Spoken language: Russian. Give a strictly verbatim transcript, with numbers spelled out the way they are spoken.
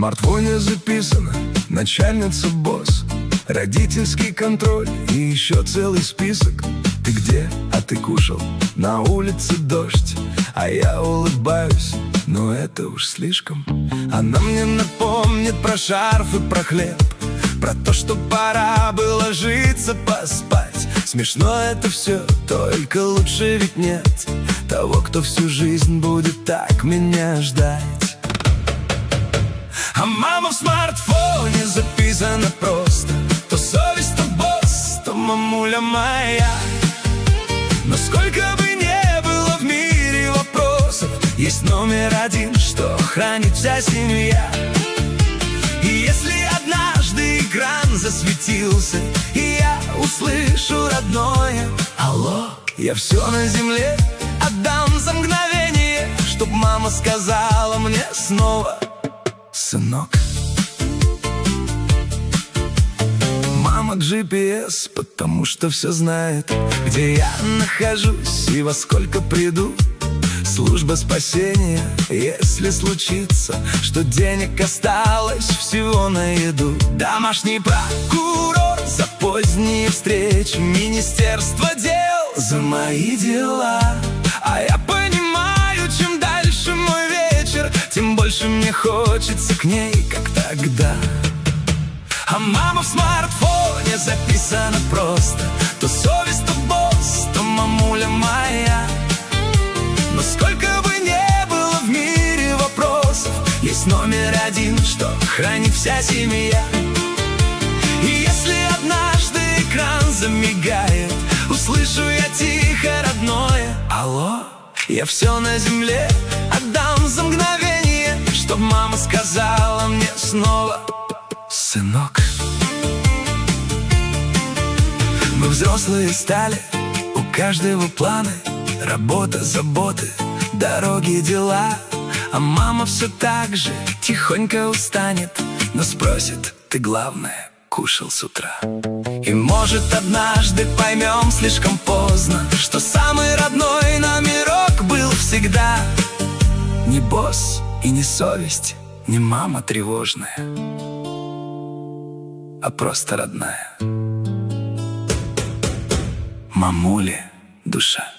смартфоне записано: начальница, босс, родительский контроль и еще целый список. Ты где? А ты кушал? На улице дождь, а я улыбаюсь, но это уж слишком. Она мне напомнит про шарф и про хлеб, про то, что пора бы ложиться поспать. Смешно это все, только лучше ведь нет того, кто всю жизнь будет так меня ждать. А мама в смартфоне записана просто: то совесть, то босс, то мамуля моя. Но сколько бы не было в мире вопросов, есть номер один, что хранит вся семья. И если однажды экран засветился, и я услышу родное алло, я все на земле отдам за мгновение, чтоб мама сказала мне снова: сынок. Мама джи пи эс, потому что все знает, где я нахожусь и во сколько приду. Служба спасения, если случится, что денег осталось всего на еду. Домашний прокурор за поздние встречи, Министерство дел за мои дела. А я понимаю, чем дальше мой вечер, тем больше мне хочется к ней, как тогда. А мама в смартфоне записана просто: то совесть, то босс, то мамуля моя. Но сколько бы не было в мире вопросов, есть номер один, что хранит вся семья. И если однажды экран замигает, услышу я тихо родное алло, я все на земле отдам за мгновение, чтоб мама сказала мне снова: сынок. Мы взрослые стали, у каждого планы, работа, заботы, дороги, дела. А мама все так же тихонько устанет, но спросит: ты, главное, кушал с утра? И может однажды поймем слишком поздно, что самый родной номерок был всегда не босс и не совесть, не мама тревожная, а просто родная мамуля душа.